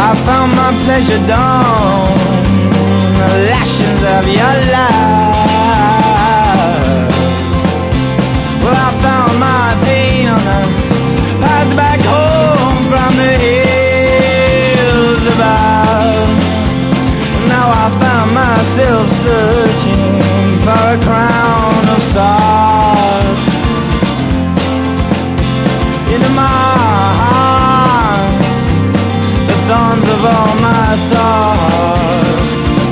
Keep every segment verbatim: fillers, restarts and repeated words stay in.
I found my pleasure down the lashings of your love. Well, I found my pain on the path back home from the hills above. Now I found myself searching for a crown of stars into my heart, the thorns of all my thoughts.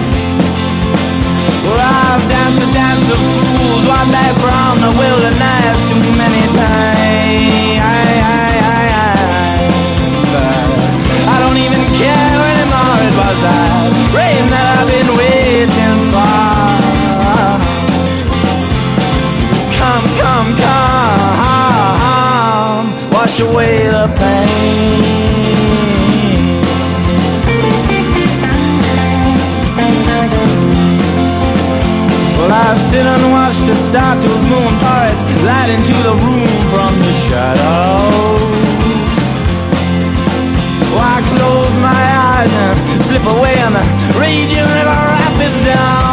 Well, I've danced the dance of fools, walked back from the wilderness too many times. I, I, I, I, but I don't even care anymore. It was that rain that I've been waiting for. Come, come, come, wash away the pain. Well, I sit and watch the star-toothed moon poets light into the room from the shadow. Well, I close my eyes and slip away on the raging river rapids down.